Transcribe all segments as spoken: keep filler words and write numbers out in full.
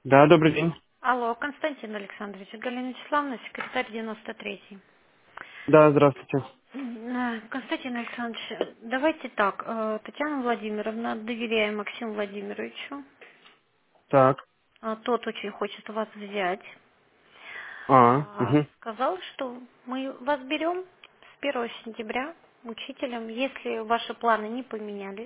Да, добрый день. Алло, Константин Александрович, Галина Вячеславовна, секретарь девяносто третий. Да, здравствуйте. М, э, Константин Александрович, давайте так, э, Татьяна Владимировна, доверяем Максиму Владимировичу, Так. А, тот очень хочет вас взять. А, А, угу. Сказал, что мы вас берем с первого сентября учителем, если ваши планы не поменялись.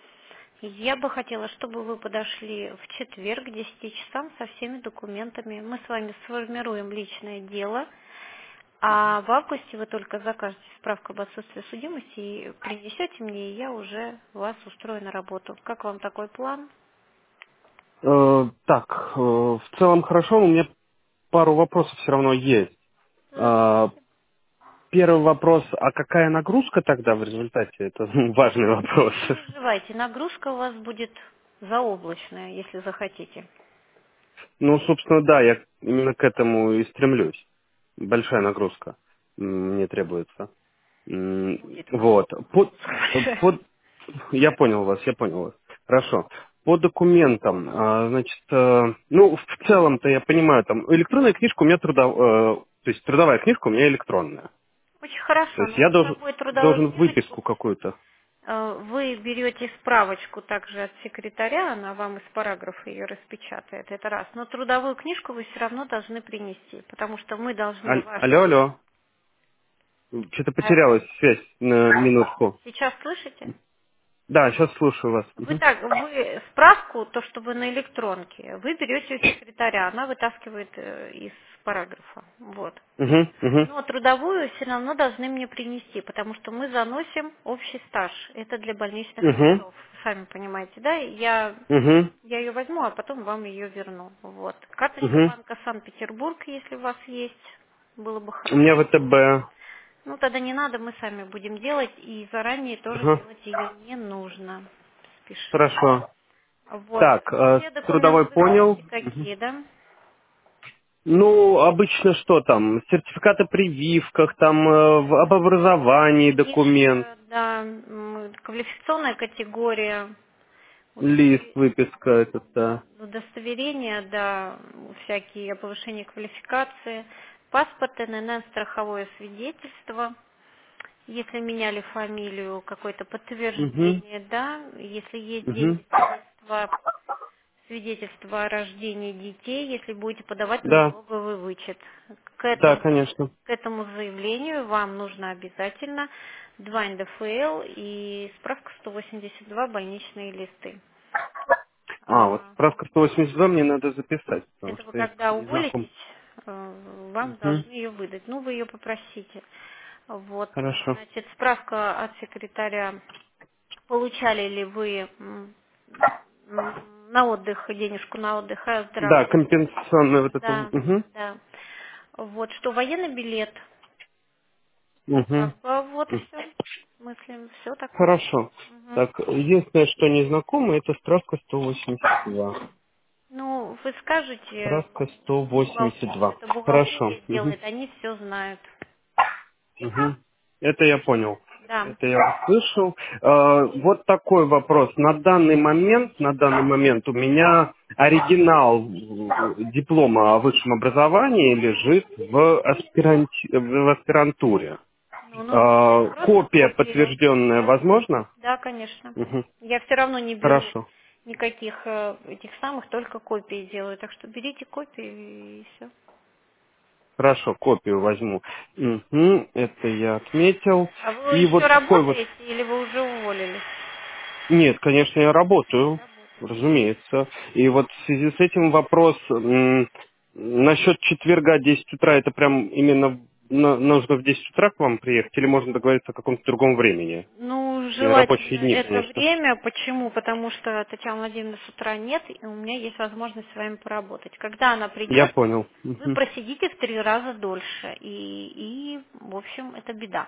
Я бы хотела, чтобы вы подошли в четверг к десяти часам со всеми документами. Мы с вами сформируем личное дело, а в августе вы только закажете справку об отсутствии судимости и принесете мне, и я уже вас устрою на работу. Как вам такой план? Э, так, э, в целом хорошо, у меня пару вопросов все равно есть. Э, Задавайте. первый вопрос, а какая нагрузка тогда в результате? Это важный вопрос. Не переживайте, нагрузка у вас будет заоблачная, если захотите. Ну, собственно, да, я именно к этому и стремлюсь. Большая нагрузка м, мне требуется. М, Будет вам Вот. Под, нагрузка. под, я понял вас, я понял вас. Хорошо. По документам, а, значит, э, ну, в целом-то я понимаю, там, электронная книжка у меня трудов, э, то есть трудовая книжка у меня электронная. Очень То хорошо, есть но я с должен, собой трудовую должен книжечку выписку какую-то. э, вы берете справочку также от секретаря, она вам из параграфа ее распечатает, это раз. Но трудовую книжку вы все равно должны принести, потому что мы должны Аль- ваш... Алло, алло. Что-то А, потерялась связь на минутку. Сейчас слышите? Да, сейчас слушаю вас. Вы Угу. так, вы справку, то, что вы на электронке, вы берете у секретаря, она вытаскивает э, из параграфа. Вот. Угу, угу, Но трудовую все равно должны мне принести, потому что мы заносим общий стаж. Это для больничных угу, листов. Сами понимаете, да? Я, угу, я ее возьму, а потом вам ее верну. Вот. Карточка угу. банка Санкт-Петербург, если у вас есть, было бы У меня хорошо. ВТБ. Ну, тогда не надо, мы сами будем делать, и заранее тоже Ага. делать ее не нужно. Спешу. Хорошо. Вот. Так, э, Все документы трудовой вы понял. знаете Мгм. какие, да? Ну, обычно что там? Сертификаты о прививках, там э, в- об образовании документ, Книжка, да, м, квалификационная категория, лист, удостове- выписка, это да. удостоверения, да, всякие о повышении квалификации, паспорт, эн эн эн, страховое свидетельство, если меняли фамилию, какое-то Угу, подтверждение, да, если есть угу. деньги, свидетельство, свидетельство о рождении детей, если будете подавать на Да, налоговый вычет. К да, этому, конечно. к этому заявлению вам нужно обязательно два эн дэ эфэл и справка сто восемьдесят два больничные листы. А, вот А, справка сто восемьдесят два мне надо записать, потому Это вы что я когда не знаком. уволитесь, э, вам Угу. должны ее выдать. Ну, вы ее попросите. Вот, Хорошо. значит, справка от секретаря. Получали ли вы м, м, на отдых, денежку на отдых, и Да, оздоровление? компенсационную вот эту. Да, Угу. да. Вот, что военный билет. Угу. Так, а вот все. Мыслим, все такое. Хорошо. Мгм. Так, единственное, что не знакомо, это справка сто восемьдесят два. Ну, вы скажете Справка сто восемьдесят бухгалтерии, два. это Хорошо. бухгалтерия Мгм. сделает, они все знают. Мгм. Это я понял. Да. Это я услышал. Э, Вот такой вопрос. На данный момент, на данный момент у меня оригинал э, диплома о высшем образовании лежит в, аспиранти- в аспирантуре. Ну, нужно взять Э, просто Копия копию. подтвержденная Да. возможно? Да, конечно. Мгм. Я все равно не беру Хорошо. никаких э, этих самых, только копии делаю. Так что берите копии и все. Хорошо, копию возьму. Мгм. Это я отметил. А вы И еще вот такой вот. работаете или вы уже уволились? Нет, конечно, я работаю, Работаете. разумеется. И вот в связи с этим вопрос м, насчет четверга десять утра, это прям именно на- нужно в десять утра к вам приехать, или можно договориться о каком-то другом времени? Ну, У меня рабочие желательно дни, это конечно. время. Почему? Потому что Татьяна Владимировна с утра нет, и у меня есть возможность с вами поработать. Когда она Я придет, понял. вы Мгм. просидите в три раза дольше. И, и в общем, это беда.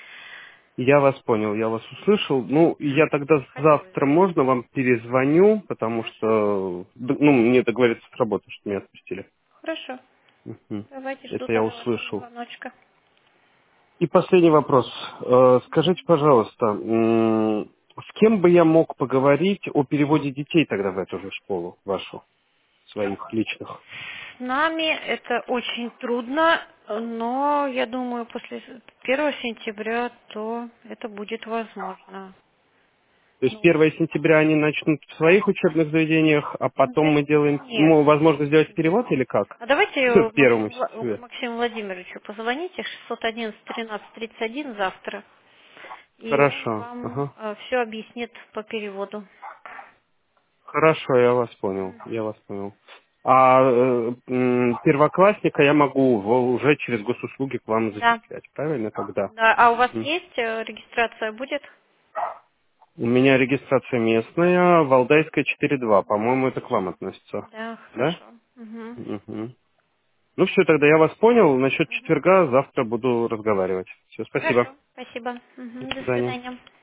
Я вас понял, я вас услышал. Ну, я тогда Хотелось завтра бы. можно вам перезвоню, потому Хорошо. что, д- ну, мне договориться с работы, что меня отпустили. Хорошо. Мгм. Давайте жду Это я тогда вашего услышал. звоночка. И последний вопрос. Э, Скажите, пожалуйста, м, с кем бы я мог поговорить о переводе детей тогда в эту же школу вашу? своих личных? С нами это очень трудно, но я думаю, после первого сентября то это будет возможно. То есть Ну, первого сентября они начнут в своих учебных заведениях, а потом мы делаем, нет. ну, возможно, сделать перевод или как? А давайте К первому Максиму, Вла- сентября. Максиму Владимировичу позвоните, шестьсот одиннадцать тринадцать тридцать один завтра, и он Хорошо. вам Ага. все объяснит по переводу. Хорошо, я вас понял. Я вас понял. А э, м, первоклассника я могу в- уже через госуслуги к вам Да. зачислять, правильно тогда? Да. А у вас Мгм. есть э, регистрация будет? У меня регистрация местная, Валдайская четыре два. По-моему, это к вам относится. Да, Да? хорошо. Мгм. Мгм. Ну все, тогда я вас понял. Насчет четверга завтра буду разговаривать. Все, спасибо. Хорошо. Спасибо. До Мгм. До свидания. свидания.